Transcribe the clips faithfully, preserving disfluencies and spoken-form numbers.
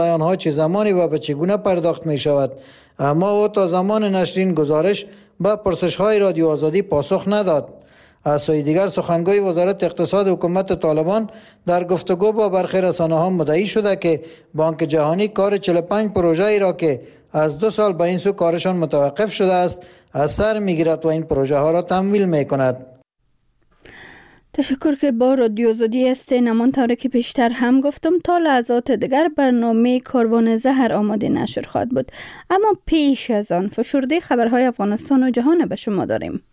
آنها چه زمانی و به چگونه پرداخت می شود؟ اما او تا زمان نشرین گزارش به پرسش‌های رادیو آزادی پاسخ نداد. از سوی دیگر سخنگوی وزارت اقتصاد حکومت طالبان در گفتگو با برخی رسانه‌ها مدعی شده که بانک جهانی کار چهل و پنج پروژه ای را که از دو سال به این سو کارشان متوقف شده است از سر میگیرد و این پروژه ها را تمویل می کند. تشکر که با رادیو آزادی هستین. همانطور که پیشتر هم گفتم تا لحظات دیگر برنامه کاروان زهر آماده نشر خواهد بود، اما پیش از آن فشرده خبرهای افغانستان و جهان به شما داریم.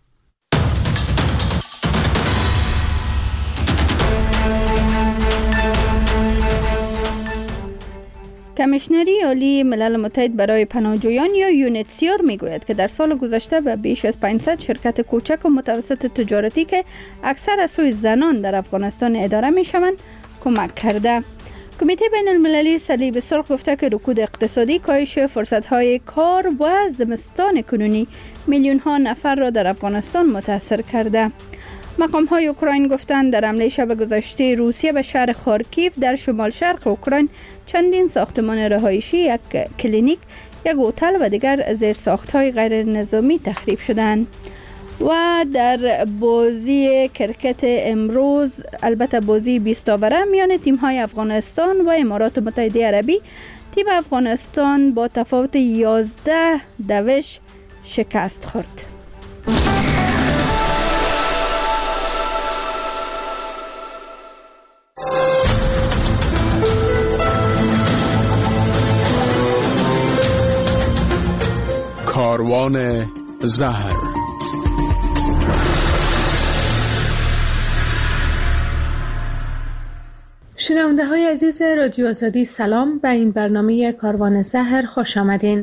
کمیشنری عالی ملل متحد برای پناهجویان یا یونیتسیار میگوید که در سال گذشته به بیش از پانصد شرکت کوچک و متوسط تجارتی که اکثر از سوی زنان در افغانستان اداره میشوند کمک کرده. کمیته بین المللی صلیب سرخ گفته که رکود اقتصادی، کاهش فرصت‌های کار و زمستان کنونی میلیون ها نفر را در افغانستان متاثر کرده. مقام های اوکراین گفتند در حمله شب گذشته روسیه به شهر خارکیف در شمال شرق اوکراین چندین ساختمان رهایشی، یک کلینیک، یک هتل و دیگر زیرساخت های غیر نظامی تخریب شدند. و در بازی کرکت امروز، البته بازی بیست اوره میان تیم های افغانستان و امارات متحده عربی، تیم افغانستان با تفاوت یازده دوش شکست خورد. کاروان زهر. شنونده های عزیز رادیو آزادی، سلام. به این برنامه کاروان زهر خوش آمدین.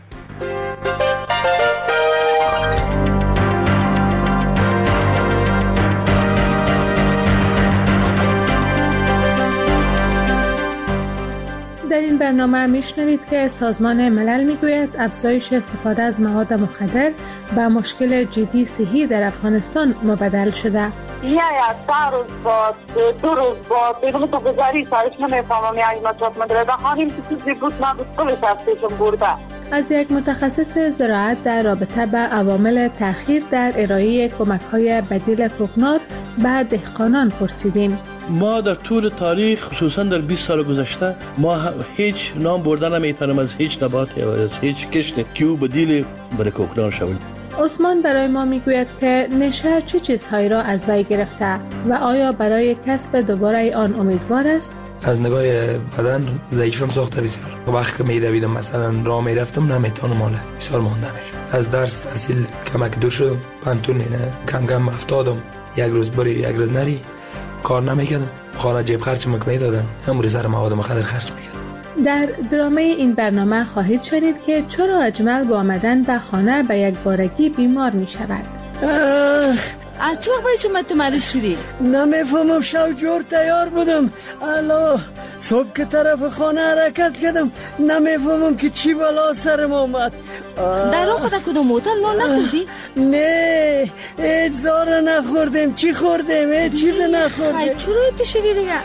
در این برنامه میشنوید که سازمان ملل میگوید افزایش استفاده از مواد مخدر به مشکل جدی صحی در افغانستان مبدل شده. یا یا سه روز بعد، دو روز بعد، دیگه تو گذاری سایش نمیفهمم یا اینا چاپ مدرده خانیم که چیزی بود نبود کلش افزایشم برده. از یک متخصص زراعت در رابطه به عوامل تأخیر در ارائه کمک‌های بدیل کوکنار به دهقانان پرسیدیم. ما در طول تاریخ، خصوصا در بیست سال گذشته، ما هیچ نام بردن نمیتونیم از هیچ نباتی و از هیچ کشتی که او بدیل برای کوکنار شود. عثمان برای ما میگوید که نشه چه چیزهایی را از وی گرفته و آیا برای کسب دوباره آن امیدوار است؟ از نگاه بدن ضعیفم ساخته بسیار. وقتی که میدویدم مثلا راه میرفتم نمیتونم حالا بسیار مانده میشم. از درس تحصیل کمک دور شدم، پانتون نه کم کم افتادم، یک روز بری یک روز نری، کار نمیکردم، خانه جیب خرج مک میدادن، امروز سر مواد مخدر خرج میکردم. در درامه این برنامه خواهید شنید که چرا اجمل با آمدن به خانه به یک بارگی بیمار می شود. از چه وقت باید شما مریض شدی؟ نمیفهمم، شب جور تیار بودم، الله صبح که طرف خانه حرکت کردم نمیفهمم که چی بلا سرم آمد. در راه خود کدوم موتر نان نخوردی؟ نه هیچ زاره نخوردیم. چی خوردیم؟ هیچ چیز نخوردیم. خیلی چرا ایتی شدی دیگه؟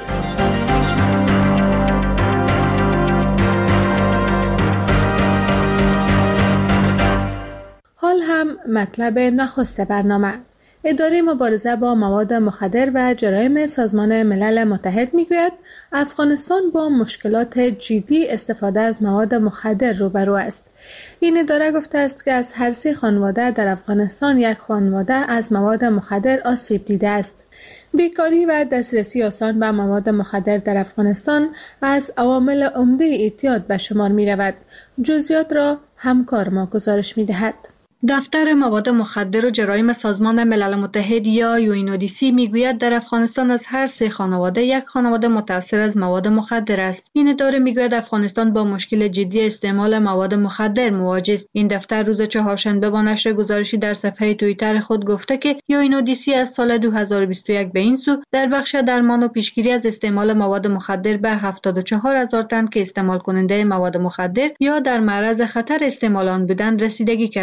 حال هم مطلب نخست برنامه. اداره مبارزه با مواد مخدر و جرایم سازمان ملل متحد میگوید افغانستان با مشکلات جدی استفاده از مواد مخدر روبرو است. این اداره گفته است که از هر سه خانواده در افغانستان یک خانواده از مواد مخدر آسیب دیده است. بیکاری و دسترسی آسان به مواد مخدر در افغانستان از عوامل عمده اعتیاد به شمار می رود. جزئیات را همکار ما گزارش می دهد. دفتر مواد مخدر و جرایم سازمان ملل متحد یا یو این او دی سی میگوید در افغانستان از هر سه خانواده یک خانواده متاثر از مواد مخدر است. این اداره میگوید افغانستان با مشکل جدی استعمال مواد مخدر مواجه است. این دفتر روز چهارشنبه با نشر گزارشی در صفحه توییتر خود گفته که یو این او دی سی از سال دو هزار و بیست و یک به این سو در بخش درمان و پیشگیری از استعمال مواد مخدر به هفتاد و چهار هزار تن که استعمال کننده مواد مخدر یا در معرض خطر استعمال آن بودند رسیدگی کرده است.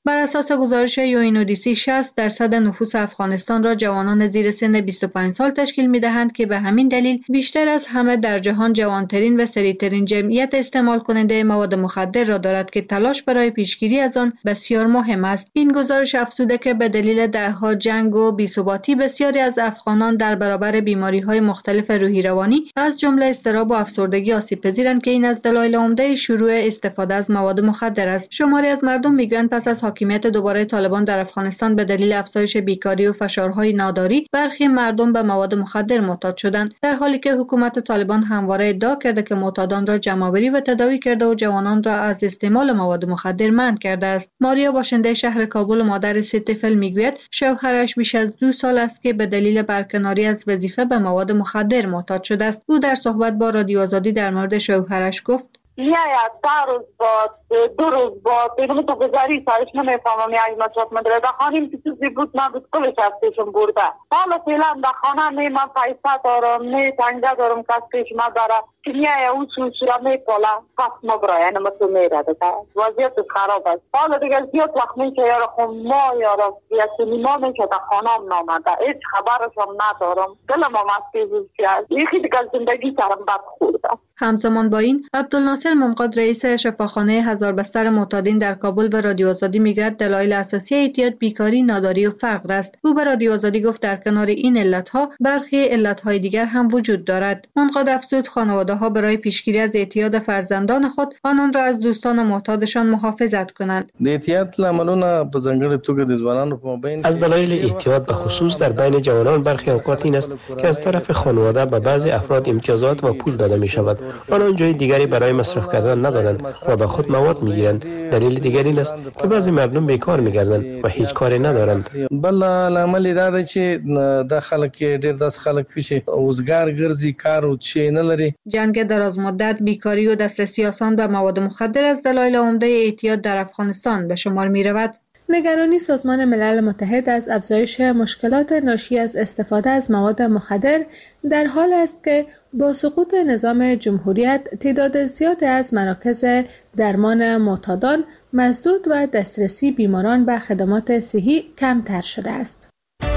بر اساس گزارش یوئینودیسی شصت درصد نفوس افغانستان را جوانان زیر سن بیست و پنج سال تشکیل می‌دهند که به همین دلیل بیشتر از همه در جهان جوانترین و سریعترین جمعیت استعمال کننده مواد مخدر را دارد که تلاش برای پیشگیری از آن بسیار مهم است. این گزارش افزوده که به دلیل دهها جنگ و بی‌ثباتی بسیاری از افغانان در برابر بیماری‌های مختلف روحی روانی از جمله اضطراب و افسردگی آسیب‌پذیرند که این از دلایل عمده شروع استفاده از مواد مخدر است. شماری از مردم میگویند پس از حاکمیت دوباره طالبان در افغانستان به دلیل افزایش بیکاری و فشارهای ناداری برخی مردم به مواد مخدر معتاد شدند، در حالی که حکومت طالبان همواره ادعا کرده که معتادان را جمع‌آوری و تداوی کرده و جوانان را از استعمال مواد مخدر منع کرده است. ماریا باشنده شهر کابل و مادر سه طفل میگوید شوهرش بیش از دو سال است که به دلیل برکناری از وظیفه به مواد مخدر معتاد شده است. او در صحبت با رادیو آزادی در مورد شوهرش گفت: یا یا تا روز باد دو روز باد اینو تو گذاری سایش نمیفهمم یا اینا چات مدرسه خانم که چیزی بود نبود کلش ازشون برده. حالا فعلا در خانه نه من پیسه دارم نه تنگه دارم کس پیش ما داره که یا اون سوسیا میپالا پس ما برای یعنی ما تو میره دیگه وضعیت خراب است. حالا دیگه زیاد وقت میشه یارو خون ما یارو یکی ما میشه در خانه هم نامده هیچ خبرش هم ندارم دلم هم از پیزوزی است یکی دیگه زندگی سرم بد خورده. همزمان با این عبدالناصر منقاد رئیس شفاخانه هزار بستر معتادین در کابل به رادیو آزادی میگوید دلایل اساسی اعتیاد بیکاری، ناداری و فقر است. او به رادیو آزادی گفت در کنار این علتها برخی علتهای دیگر هم وجود دارد. منقاد افزود خانواده‌ها برای پیشگیری از اعتیاد فرزندان خود آنان را از دوستان معتادشان محافظت کنند. اعتیاد لاملونه په ځانګړې توګه د ځوانانو په مابین از دلایل اعتیاد به خصوص در بین جوانان برخی اوقات این است که از طرف خانواده به بعضی افراد امتیازات و پول داده می شود. آنان جای دیگری برای مصرف کردن ندارند و به خود مواد میگیرند. دلیل دیگر این است که بعضی مردم بیکار میگردند و هیچ کاری ندارند. بل عمل دا دی چې د خلک ډیر داس خلک چې اوزګار ګرځي کار او چې نه لري. جنگ دراز مدت، بیکاری و دسترسی آسان به مواد مخدر از دلایل عمده اعتیاد در افغانستان به شمار می رود. نگرانی سازمان ملل متحد از افزایش مشکلات ناشی از استفاده از مواد مخدر در حال است که با سقوط نظام جمهوریت تعداد زیاد از مراکز درمان معتادان مسدود و دسترسی بیماران به خدمات صحی کمتر شده است.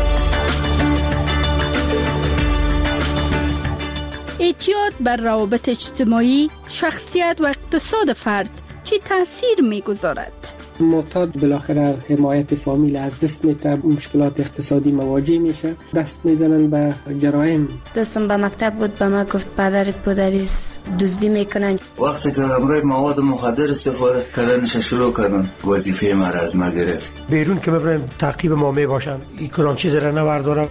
اعتیاد بر روابط اجتماعی، شخصیت و اقتصاد فرد چه تأثیر می‌گذارد؟ معتاد بالاخره حمایت فامیل از دست میده، مشکلات اقتصادی مواجه میشه، دست میزنن به جرایم. دوستم به مکتب بود به ما گفت پدرت پدریس دزدی میکنن. وقتی که همراه مواد مخدر استفاده کردنش شروع کردن وظیفه ما را از ما گرفت. بیرون که ببرن تعقیب ما میباشن این کلان چیز را نوردارم.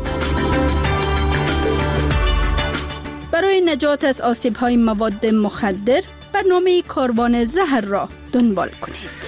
برای نجات از آسیب‌های مواد مخدر برنامه کاروان زهر را دنبال کنید.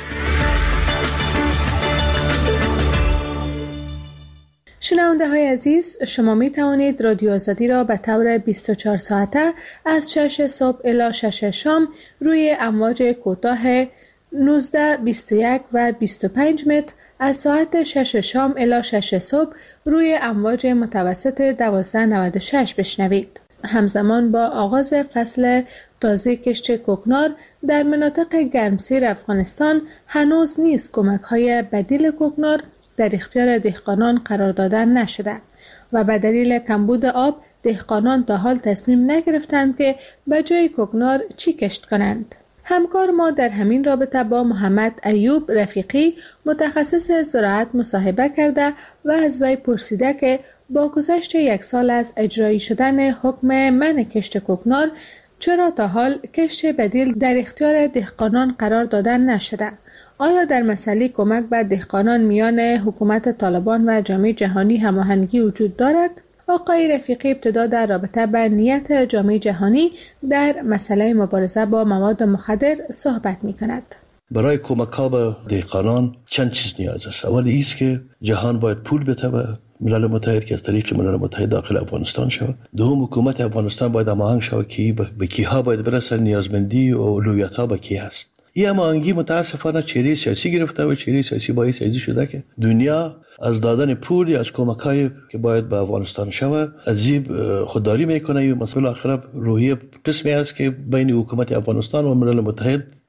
شنونده های عزیز، شما می توانید رادیو آزادی را به طور بیست و چهار ساعته از شش صبح الی شش شام روی امواج کوتاه نوزده، بیست و یک و بیست و پنج متر، از ساعت شش شام الی شش صبح روی امواج متوسط دوازده و نود و شش بشنوید. همزمان با آغاز فصل تازه کشت کوکنار در مناطق گرمسیر افغانستان هنوز نیز کمک‌های بدیل کوکنار در اختیار دهقانان قرار دادن نشده و به دلیل کمبود آب دهقانان تا حال تصمیم نگرفتند که به جای کوکنار چی کشت کنند. همکار ما در همین رابطه با محمد ایوب رفیقی متخصص زراعت مصاحبه کرده و از وی پرسیده که با گذشت یک سال از اجرایی شدن حکم منع کشت کوکنار چرا تا حال کشت بدیل در اختیار دهقانان قرار دادن نشده؟ آیا در مسئله کمک به دهقانان میان حکومت طالبان و جامعه جهانی هماهنگی وجود دارد؟ آقای رفیقی ابتدا در رابطه با نیت جامعه جهانی در مسئله مبارزه با مواد مخدر صحبت می کند. برای کمک ها به دهقانان چند چیز نیاز است. اول ایست که جهان باید پول بده به ملل متحد که از طریق ملل متحد داخل افغانستان شود. دوم حکومت افغانستان باید هماهنگ شود که به کیها باید برسه، نیازمندی و اولویت ها به کی هست. این هماهنگی متاسفانه چهره سیاسی گرفته و چهره سیاسی باعث ازی شده که دنیا از دادن پول یا از کمک‌های که باید به افغانستان شود از این خودداری میکنه و مسئله آخر روحیه قسمی است که بین حکومت افغانستان و ملل متحد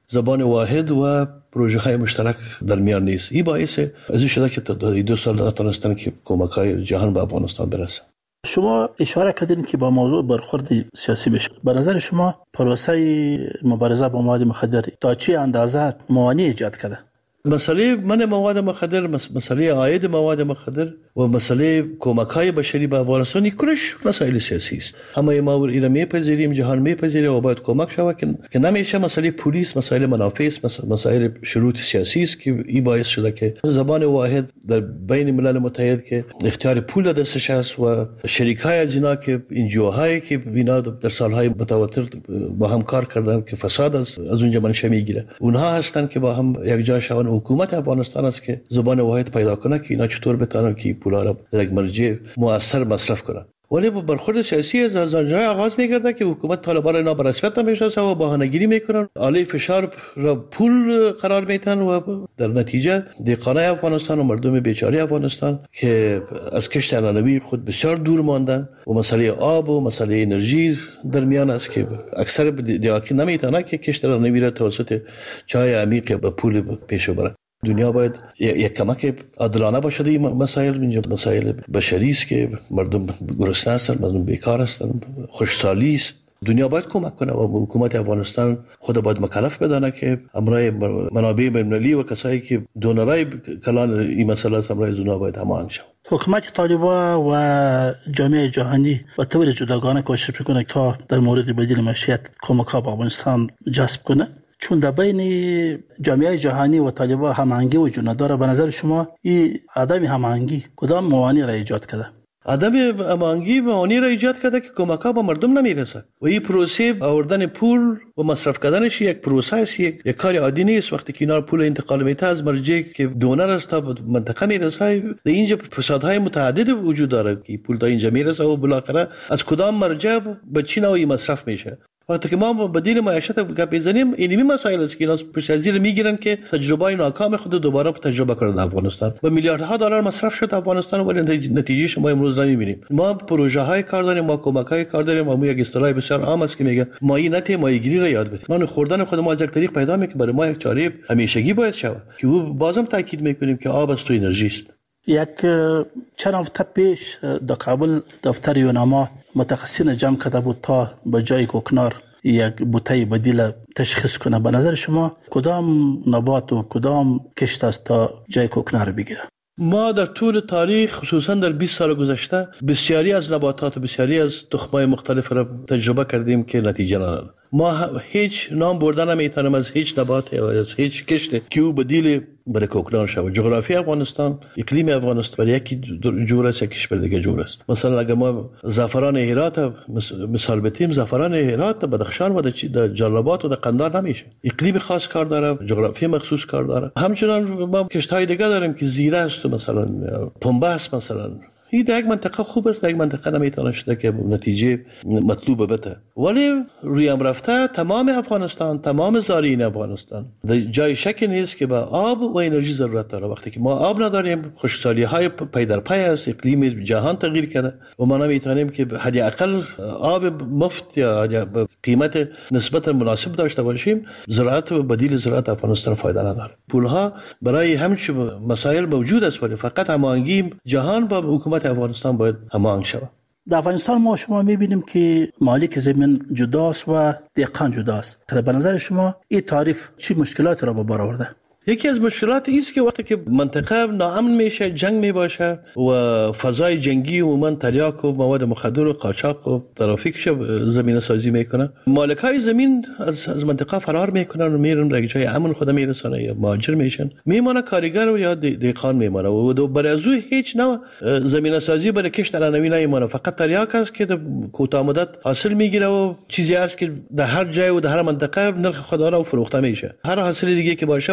زبان واحد و پروژه های مشترک در میان نیست. این باعث از شده که دو سال نتونستن که کمک های جهان به افغانستان برسه. شما اشاره کردین که با موضوع برخورد سیاسی بشه. به نظر شما پروسه مبارزه با مواد مخدر تا چه اندازه موانع ایجاد کرده؟ مسئله من مواد مخدر، مسئله عاید مواد مخدر و مسئله کمک‌های بشری به افغانستان کلش مسائل سیاسی است. همه ما اینا میپذیریم، جهان میپذیره و باید کمک شود که نمیشه مسئله پلیس، مسائل منافع است، مسائل شروط سیاسی است که این باعث شده که زبان واحد در بین ملل متحد که اختیار پول دستش است و شریک‌های از اینا که انجیوهایی که اینا در سالهای متواتر با هم کار کردن که فساد از از اونجا منشأ میگیره، اونها هستن که با هم یک جا شون. حکومت افغانستان است که زبان واحد پیدا کنه که اینا چطور بتونن که پولا را در یک مرجع مؤثر مصرف کنن. ولی برخورد سیاسی از آنجای آغاز میگرده که حکومت طالبان را به رسمیت نمیشناسه و بهانه‌گیری میکنن، آله فشار را پول قرار میدن و در نتیجه دهقانای افغانستان و مردم بیچاره افغانستان که از کشت عنعنوی خود بسیار دور ماندن و مسئله آب و مسئله انرژی در میان است که اکثر دیاکی نمیتونه که کشت عنعنوی را توسط چای عمیق به پول پیش ببره. دنیا باید یک کمک عادلانه باشه. این مسائل اینجا مسائل بشری است که مردم گرسنه هستند، مردم بیکار هستند، خوشحالی است. دنیا باید کمک کنه و حکومت افغانستان خود باید مکلف بدانه که امرای منابع بین‌المللی و کسایی که دونرای کلان این مسئله است امرای زونا باید هماهنگ شود. حکومت طالبان و جامعه جهانی و طور جداگانه کوشش میکنه تا در مورد بدیل معیشت کمک‌ها به افغانستان جذب کنه، چون در بین جامعه جهانی و طالبان هماهنگی وجود نداره. به نظر شما این عدم هماهنگی کدام موانع را ایجاد کرده؟ عدم هماهنگی موانع را ایجاد کرده که کمک‌ها به مردم نمیرسه و این پروسه آوردن پول و مصرف کردنش یک پروسه است، یک, یک کار عادی نیست. وقتی که اینا پول انتقال میته از مرجع که دونر است تا منطقه میرسه، در اینجا فسادهای متعدد وجود داره که پول تا اینجا میرسه و بالاخره از کدام مرجع به چی نوعی مصرف میشه. وقتی که ما بدیل معیشت گپ میزنیم اینمی مسائل است که اینا پشت از زیر میگیرن که تجربه ناکام خود دوباره تجربه کنند. افغانستان با میلیاردها دلار مصرف شد افغانستان ولی نتیجهش ما امروز نمیبینیم. ما پروژه های کار داریم، ما کمک های کار داریم، ما یک اصطلاح بسیار عام است که میگه مایی نته ماهیگیری را یاد بدید. ما خوردن خود ما از یک طریق پیدا میکنه برای ما یک چاره همیشگی باید شود که او بازم تاکید میکنیم که آب است و انرژی است. یک چند هفته پیش در کابل دفتر یوناما متخصصین جمع کرده بود تا به جای کوکنار یک بوته بدیل تشخیص کنه. به نظر شما کدام نبات و کدام کشت است تا جای کوکنار بگیره؟ ما در طول تاریخ خصوصا در بیست سال گذشته بسیاری از نباتات و بسیاری از تخم‌های مختلف را تجربه کردیم که نتیجه نداد. ما هیچ نام بردن نمیتونیم از هیچ نبات یا از هیچ کشت که او بدیل برای کوکنار شود. جغرافی افغانستان، اقلیم افغانستان برای یکی جور است، یکیش بر دیگه جور است. مثلا اگر ما زعفران هرات مثال بتیم، زعفران هرات بدخشان و در جلال‌آباد و در قندهار نمیشه. اقلیم خاص کار داره، جغرافی مخصوص کار داره. همچنان ما کشت‌های دیگه داریم که زیره است مثلا پنبه است مثلا. این در یک منطقه خوب است، در یک منطقه نمیتونه شده که نتیجه مطلوب بده. ولی روی هم رفته تمام افغانستان، تمام زارعین افغانستان جای شک نیست که به آب و انرژی ضرورت داره. وقتی که ما آب نداریم، خشکسالی های پی در پی است، اقلیم جهان تغییر کرده و ما نمیتونیم که حداقل آب مفت یا به قیمت نسبت مناسب داشته باشیم. زراعت و بدیل زراعت افغانستان فایده نداره. پولها برای همچین مسائل موجود است ولی فقط هماهنگی جهان با حکومت افغانستان باید هماهنگ شود. در افغانستان ما شما میبینیم که مالک زمین جداست و دهقان جداست. به نظر شما این تعریف چی مشکلات را به بار آورده؟ یکی از مشکلات است که وقتی که منطقه ناامن میشه، جنگ میباشه و فضای جنگی و من تریاک و مواد مخدر و قاچاق و ترافیکش زمینه سازی میکنه، مالکای زمین از از منطقه فرار میکنن و میرن در جای امن خود میرسن یا مهاجر میشن، میمونه کارگر و یا دهقان میمونه و برای از هیچ نوع زمینه سازی برای کشت عنعنوی نمیمونه. فقط تریاک است که در کوتاه مدت حاصل میگیره و چیزی است که در هر جای و در هر منطقه نرخ خود را فروخته میشه. هر حاصل دیگه که باشه باید شما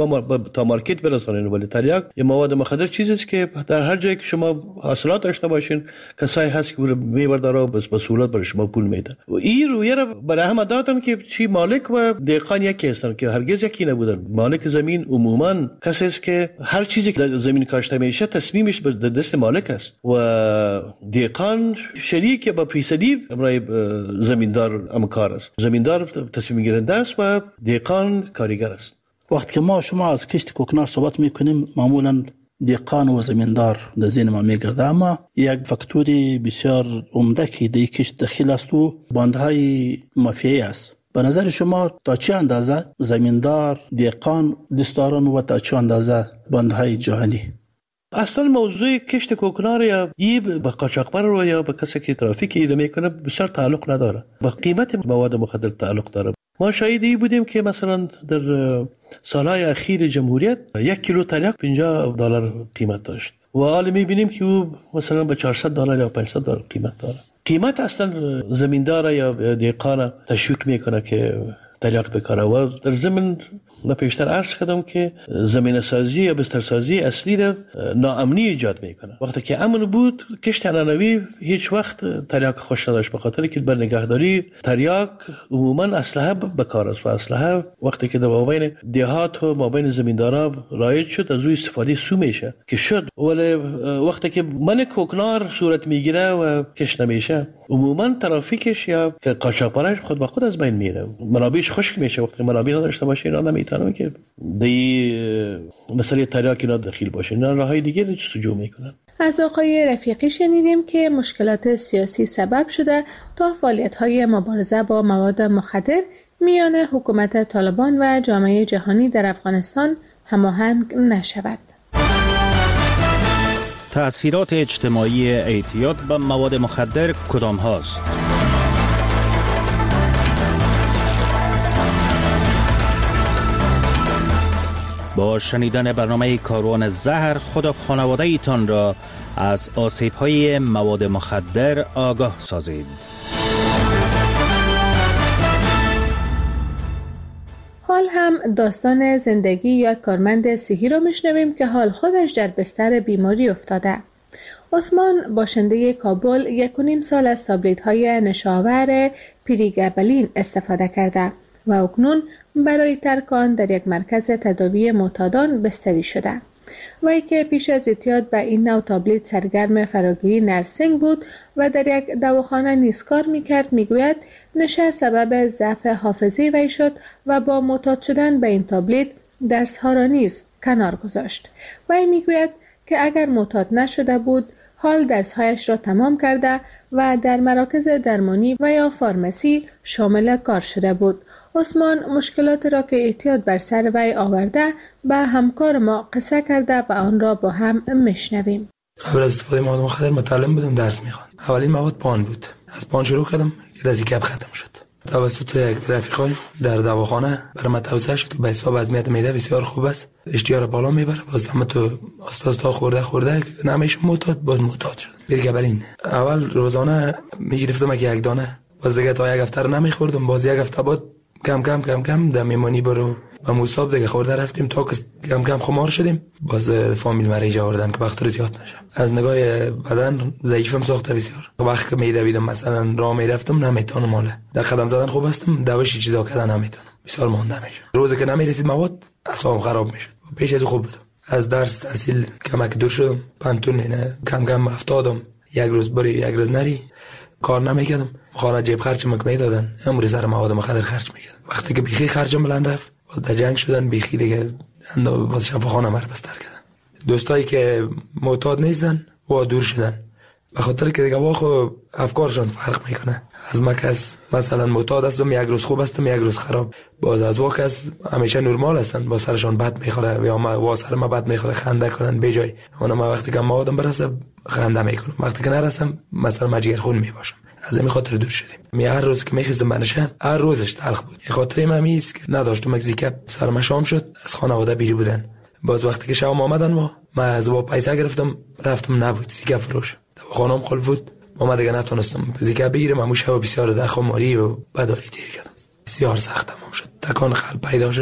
شما تا مارکت برسانید. ولی تریاک یه مواد مخدر چیزی است که در هر جایی که شما حاصلات داشته باشین کسایی هست که میبرداره بس به سهولت برای شما پول میدن. و این رویه را برای هم دادن که چی مالک و دهقان یکی هستن که هرگز یکی نبودن. مالک زمین عموما کسی است که هر چیزی که زمین کاشته میشه تصمیمش به دست مالک است و دهقان شریک با فیصدی برای زمیندار امکار است. زمیندار تصمیم گیرنده است و دهقان کارگر است. وقتی که ما شما از کشت کوکنار صحبت میکنیم معمولا دهقان و زمیندار در ذهن ما میگرده، اما یک فاکتوری بسیار عمده که در کشت داخل است و باندهای مافیایی است. به نظر شما تا چه اندازه زمیندار، دهقان دستداران و تا چه اندازه باندهای جهانی؟ اصلا موضوع کشت کوکنار یا ای به قاچاقبر رو یا به کسی که ترافیک ایده میکنه بسیار تعلق نداره، با قیمت مواد مخدر تعلق داره. ما شاهد ای بودیم که مثلا در سالهای اخیر جمهوریت یک کیلو تریاک پنجاه دلار قیمت داشت و حالا میبینیم که او مثلا به چهارصد دلار یا پانصد دلار قیمت داره. قیمت اصلا زمیندار یا دهقان تشویق میکنه که تریاک بکاره و در ضمن من پیشتر عرض کردم که زمین سازی یا بستر سازی اصلی را ناامنی ایجاد میکنه. وقتی که امن بود کشت عنعنوی هیچ وقت تریاک خوش نداشت، به خاطر که بر نگهداری تریاک عموما اسلحه بکار است و اسلحه وقتی که در مابین دهات و مابین زمیندارا رایج شد از او استفاده سو میشه که شد. ولی وقتی که من کوکنار صورت میگیره و کش نمیشه عموما ترافیکش یا قاچاقبرش خود به خود از بین میره، منابعش خشک میشه. وقتی منابع نداشته باشه اینا نمیتونن که دی مسئله تریاک اینا داخل باشه، اینا راههای دیگه رو جستجو میکنن. از آقای رفیقی شنیدیم که مشکلات سیاسی سبب شده تا فعالیت‌های مبارزه با مواد مخدر میان حکومت طالبان و جامعه جهانی در افغانستان هماهنگ نشود. تأثیرات اجتماعی اعتیاد به مواد مخدر کدام هاست؟ با شنیدن برنامه کاروان زهر خود و خانواده ایتان را از آسیب‌های مواد مخدر آگاه سازید. حال هم داستان زندگی یک کارمند صحی را میشنویم که حال خودش در بستر بیماری افتاده. عثمان باشنده کابل یک و نیم سال از تابلیت‌های نشاور پریگابلین استفاده کرده و اکنون برای ترک آن در یک مرکز تداوی معتادان بستری شده. وی که پیش از اعتیاد به این نوع تابلیت سرگرم فراگیری نرسینگ بود و در یک دواخانه نیز کار میکرد، میگوید نشه سبب ضعف حافظه وی شد و با معتاد شدن به این تابلیت درس‌ها را نیز کنار گذاشت. وی میگوید که اگر معتاد نشده بود حال درس‌هایش را تمام کرده و در مراکز درمانی و یا فارمسی شامل کار شده بود. عثمان مشکلات را که اعتیاد بر سر وی آورده به همکار ما قصه کرده و آن را با هم میشنویم. قبل از استفاده مواد مخدر متعلم بودم، درس میخواندم. اولین مواد پان بود. از پان شروع کردم که دزیکب ختم شد. توسط یک رفیقای در دواخانه برای من توصیه شد که به حساب وضعیت معده بسیار خوب است، اشتها بالا میبره. باز هم تو استاد تا خورده خورده نمیشه معتاد، باز معتاد شد. پریگابلین اول روزانه میگرفتم یک دانه، باز دیگه تا یک هفته نمیخوردم، باز یک هفته بعد کم کم کم کم در میمانی برو و موساب دیگه خورده رفتیم تا که کم کم خمار شدیم. باز فامیل مریض آوردن که وقت رو زیاد نشه. از نگاه بدن ضعیفم ساخته بسیار. وقتی که میدویدم مثلا راه میرفتم نمیتونم، ماله در قدم زدن خوب هستم، دوش چیزا کردن نمیتونم، بسیار مونده میشه. روزی که نمیرسید مواد اعصابم خراب میشد. پیش از خوب بودم، از درس تحصیل کمک دور شدم، پنتون نه کم کم افتادم، یک روز بری یک روز نری، کار نمیکردم. خانه جیب خرج مک میدادن، امروز سر مواد مخدر خرج میکردم. وقتی که بیخی خرجم بلند رفت، باز در جنگ شدن بیخی دیگه باز شفاخانه مر بستر کردن. دوستایی که معتاد نیستن و دور شدن، به خاطر که دیگه واخو افکارشون فرق میکنه. از ما کس مثلا معتاد هستم، یک روز خوب هستم یک روز خراب، باز از واخ کس همیشه نرمال هستن، با سرشون بد میخوره یا ما وا سر ما بد میخوره خنده کنن به جای اون. ما وقتی که موادم برسه خنده میکنم، وقتی که نرسم مثلا مجگر خون میباشم. از این خاطر دور شدیم. می هر روز که میخیزم بنشم هر روزش تلخ بود. این خاطر من میست که نداشتم مگزیکب سرم شام شد، از خانواده بیری بودن. باز وقتی که شام آمدن ما ما از با پیسه گرفتم رفتم، نبود زیکب فروش، خانم خل بود، ما دیگه نتونستم زیکب بگیرم. امو شب بسیار دخماری و بداری تیر کردم، بسیار سخت تمام شد، تکان قلب پیدا شد.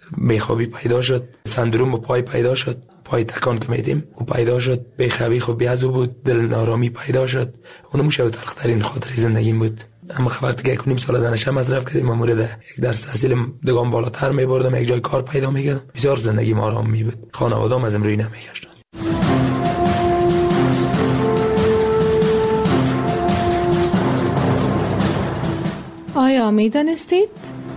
بیخوابی پیدا شد، سندروم پای پیدا شد، پای تکان که میدیم و پیدا شد، بیخوابی خب بیازو بود، دل نارامی پیدا شد. اونو موشه تلخترین خاطر زندگیم بود. اما وقتی که کنیم سال دانشم مصرف کردیم، مورد یک درس تحصیل دگام بالاتر میبردم، یک جای کار پیدا میکردم، بسیار زندگیم آرام می بود. خانواده‌ام ازم روی نمیگشتن. آیا میدانستید؟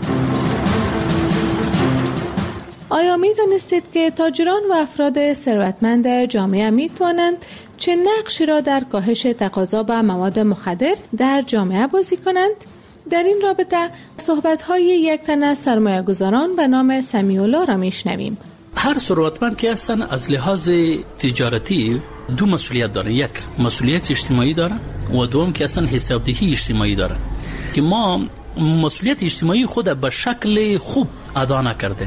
آیا میدانستید که تاجران و افراد ثروتمند جامعه می توانند چه نقشی را در کاهش تقاضا به مواد مخدر در جامعه بازی کنند؟ در این رابطه صحبت‌های یک تن از سرمایه‌گذاران به نام سمیع‌الله را میشنویم. هر ثروتمند که هستن از لحاظ تجارتی دو مسئولیت داره، یک مسئولیت اجتماعی داره و دوم که اصلا حسابدهی اجتماعی داره که ما مسئولیت اجتماعی خود به شکل خوب ادا نکرده.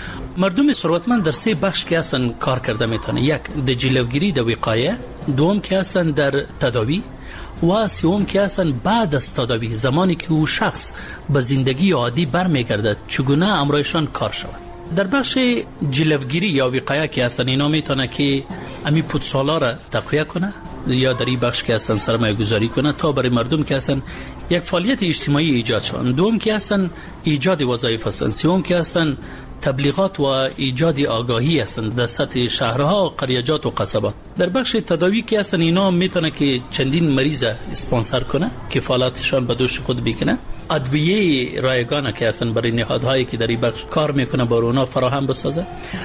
مردم ثروتمند در سه بخش که اصلا کار کرده میتونه، یک در جلوگیری در وقایه، دوم که اصلا در تداوی و سوم که اصلا بعد از تداوی، زمانی که او شخص به زندگی عادی برمیگردد چگونه امرایشان کار شود. در بخش جلوگیری یا وقایه که اصلا اینا میتونه که امی پودسالا را تقویه کنه یا در این بخش که اصلا سرمایه گذاری کنه تا برای مردم که اصلا یک فعالیت اجتماعی ایجاد شون، دوم که اصلا ایجاد وظایف هستند، سوم که اصلا تبلیغات و ایجاد آگاهی هستند در سطح شهرها، قریجات و قصبات. در بخش تداوی که اصلا اینا میتونه که چندین مریض اسپانسر کنه، کفالتشان به دوش خود بکنه، ادویه رایگان که اصلا برای نهادهایی که در این بخش کار میکنه بر اونا فراهم بسازه،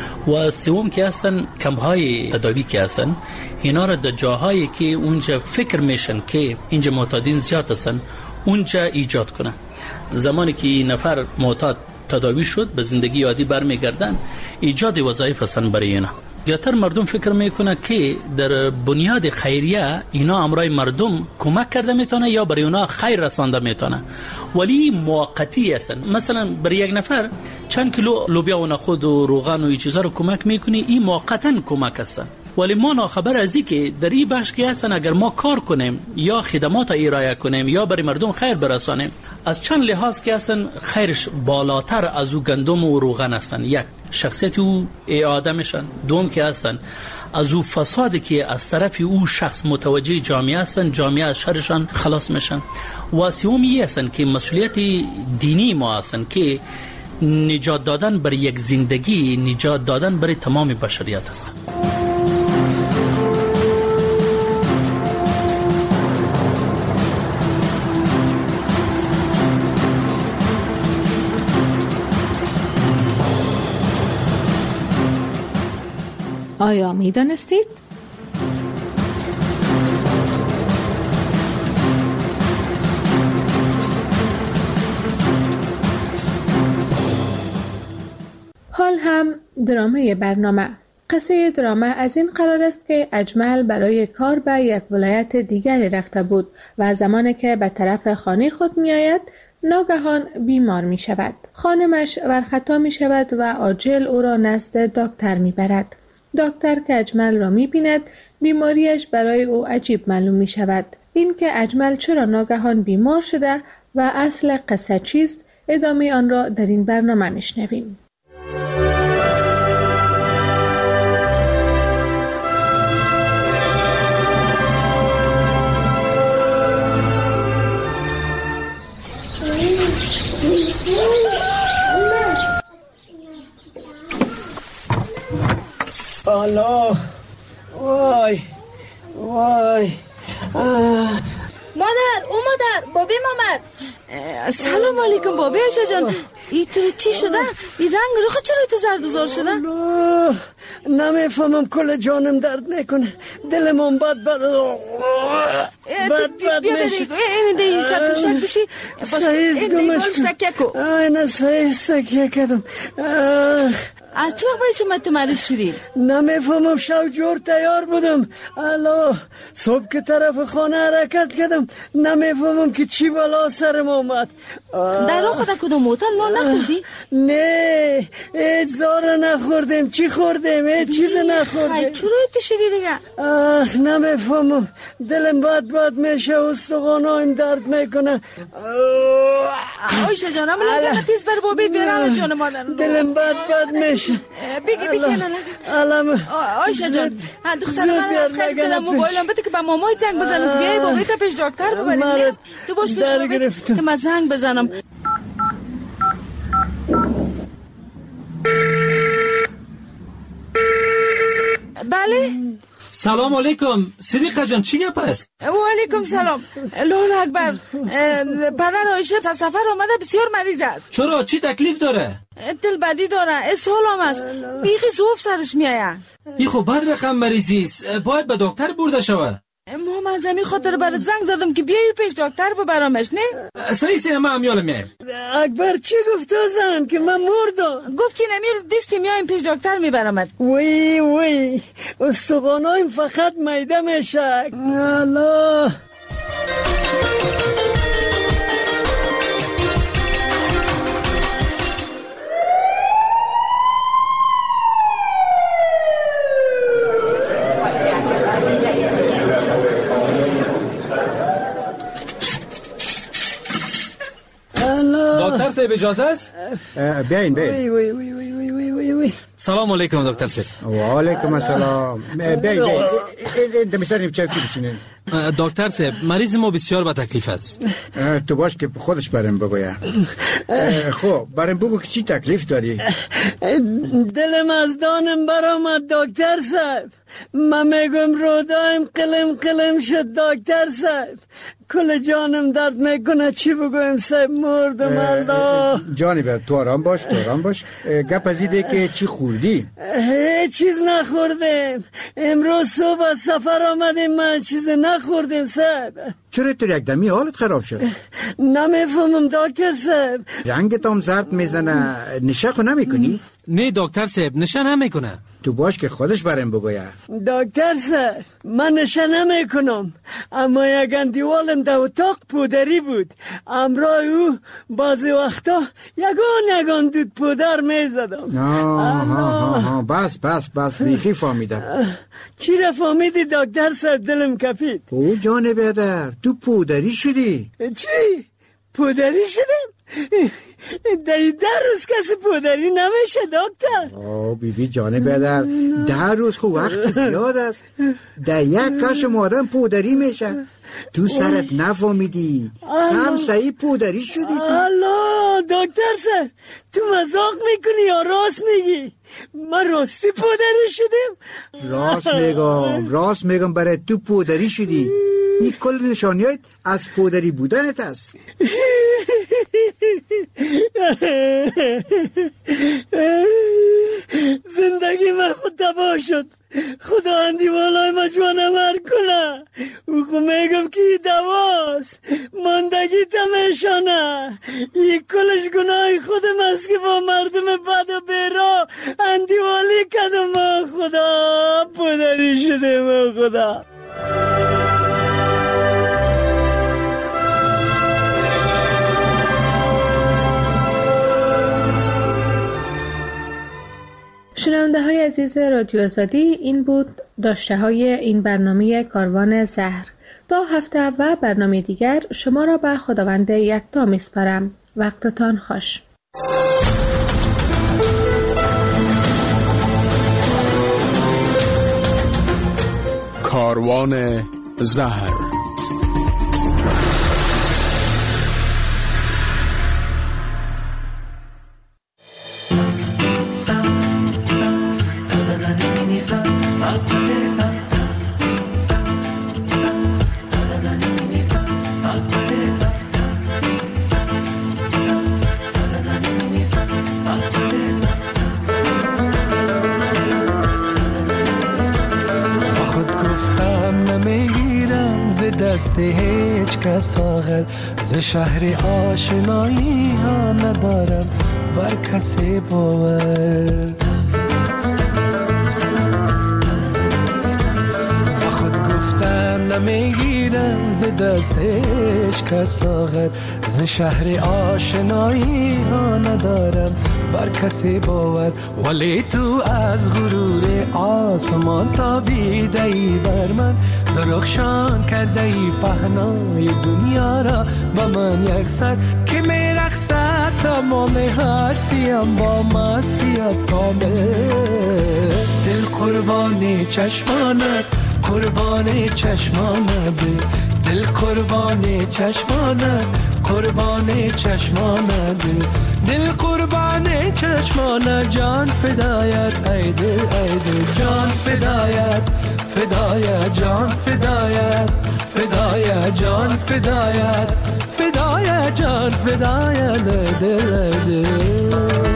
و سوم که اصلا کمپ‌های تداوی که اصلا اینا را در جاهایی که اونجا فکر میشن که اینجا معتادین زیاد هستن اونجا ایجاد کنه. زمانی که نفر معتاد تداوی شد به زندگی عادی برمیگردن، ایجاد وظایف هستن برای اینا. زیاتر مردم فکر میکنه که در بنیاد خیریه اینا امرای مردم کمک کرده میتونه یا برای اونا خیر رسانده میتونه، ولی موقتی هستن. مثلا برای یک نفر چند کیلو لوبیا و نخود و روغن و این چیزا رو کمک میکنه، این موقتا کمک هستن. ولی ما ناخبر از این که در این بخش که هستن اگر ما کار کنیم یا خدمات ارائه کنیم یا برای مردم خیر برسانیم، از چند لحاظ که هستن خیرش بالاتر از او گندم و روغن هستن. یک شخصیت او اعاده میشن، دوم که هستن از او فسادی که از طرف او شخص متوجه جامعه هستن، جامعه از شرشان خلاص میشن. و سومی هستن که مسئولیت دینی ما هستن که نجات دادن برای یک زندگی، نجات دادن برای تمام بشریت هستن. آیا می دانستید؟ حال هم درامه برنامه. قصه درامه از این قرار است که اجمل برای کار به یک ولایت دیگری رفته بود و زمانی که به طرف خانه خود می آید ناگهان بیمار می شود. خانمش ورخطا می شود و عاجل او را نزد دکتر می برد. دکتر که اجمل را می بیند بیماریش برای او عجیب معلوم می شود. این که اجمل چرا ناگهان بیمار شده و اصل قصه چیست، ادامه آن را در این برنامه می شنویم. الله وای وای مادر او مادر بابی آمد. سلام علیکم بابی عشا جان. ای تو چی شده؟ ای رنگ رخ چرا تو زرد زار شده؟ الله نمیفهمم، کل جانم درد میکنه، دلم بد بد بد بد میشه. این دی سر توشک بشی باشه، این دی باش تکیه کو. آینه سعی تکیه کردم. از چه وقت باید شما تمریض شدی؟ نمیفهمم، شب جور تیار بودم. الله صبح که طرف خانه حرکت کردم نمیفهمم که چی بلا سرم آمد. در راه خود کدوم موتر نان نخوردی؟ نه هیچ زار نخوردیم. چی خوردیم؟ هیچ چیز نخوردیم. چرا ایت شدی دیگه؟ آخ نمیفهمم، دلم باد باد میشه، استخوانایم درد میکنه. آیشه جانم لگنه تیز بر بابید بیرم جان مادر. دلم باد باد میشه. بگی بگی نه علم آیشه جان دختر من از خیلی دلم موبایلم بده که به مامای زنگ بزنم بیای بابیت پیش دکتر ببریم. تو باش پیش بابیت که من زنگ بزنم. بله سلام علیکم صدیقه جان، چی گپ است؟ و علیکم سلام. الله اکبر. پدر آیشه از سفر آمده بسیار مریض است. چرا؟ چی تکلیف داره؟ دل بدی داره، اسهال هم است، بیخی زوف سرش میآید. این خب بد رقم مریضی است، باید به دکتر برده شود. ما از همین خاطر برات زنگ زدم که بیایی پیش دکتر ببرمش. نه صحیح سینه ما هم یالم میایم. اکبر چی گفت زن که من مردم؟ گفت که نمیر دستی میایم پیش دکتر میبرمت. وی وی استخوانایم فقط میده میشه. الله دکتر صاحب اجازه است؟ بیاین بیاین. وی وی وی وی وی وی وی. سلام علیکم دکتر صاحب. و علیکم السلام. بیاین بیاین. این میسریم چای بشینین. دکتر صاحب مریض ما بسیار با تکلیف است. تو باش که خودش برام بگویا. خب برام بگو که چی تکلیف داری؟ دلم از دانم برآمد دکتر صاحب. من میگم رودایم قلم قلم شد دکتر صاحب. کل جانم درد میکنه، چی بگویم صاحب مردم. الله جانی بر تو آرام باش، تو آرام باش. گپ از ایده که چی خوردی؟ هیچ چیز نخوردیم. امروز صبح از سفر آمدیم، من چیز نخوردیم صاحب. چرا تو یک دمی حالت خراب شد؟ نمیفهمم دکتر صاحب. رنگت هم زرد میزنه، نشه خو نمی کنی؟ نه دکتر صاحب نشه نمی کنه. تو باش که خودش برام بگویه. دکتر صاحب من نشه نمی کنم، اما یک اندیوالم در اتاق پودری بود. امرای او بعضی وقتا یگان یگان دود پودر می زدم. آه آه بس بس بس بیخی فهمیدم. چی را فهمیدی دکتر صاحب؟ دلم کپید. او جان بیادر تو پودری شدی؟ چی؟ پودری شدم؟ در ده روز کسی پودری نمیشه دکتر. آه بی بی جان بیادر ده روز خو وقت زیاد است. در یک کشم آدم پودری میشه. تو سرت نفهمیدی سم سعی پودری شدی تو. الله دکتر سر تو مزاق میکنی یا راست میگی؟ من راستی پودری شدیم؟ راست میگم راست میگم برای تو پودری شدی. این کل نشانیات از پودری بودنت است. زندگی من خود تباه شد. خدا اندی والای ما جوانمر کنه. او خو میگم که ای دواست، ماندگی تمیشانه. ای کلش گناه خودم است که با مردم بد و بیرا اندی والی کدم. ما خدا پدری شده ما خدا. شنونده های عزیز رادیو آزادی، این بود داشته های این برنامه کاروان زهر. تا هفته و برنامه دیگر شما را به خداوند یکتا میسپارم. وقتتان خوش. کاروان زهر. دست هیچ کس آغل ز شهر آشنایی ها ندارم بر کسی باور. با خود گفتن نمیگیرم ز دست هیچ کس آغل ز شهر آشنایی ها ندارم بر کسی باور، ولی تو از غرور آسمان تابیده ای بر من، درخشان کرده ای پهنای دنیا را با من یک سر که میرقصد تمام هستیم با مستیت کامل. دل قربان چشمانت، قربان چشمانت، دل قربان چشمانت، قربان چشمانت، دل قربان چشمانت، جان فدایت ای دل ای دل، جان فدایت فدایت، جان فدایت فدایت، جان فدایت فدایت، جان فدایت دل دل.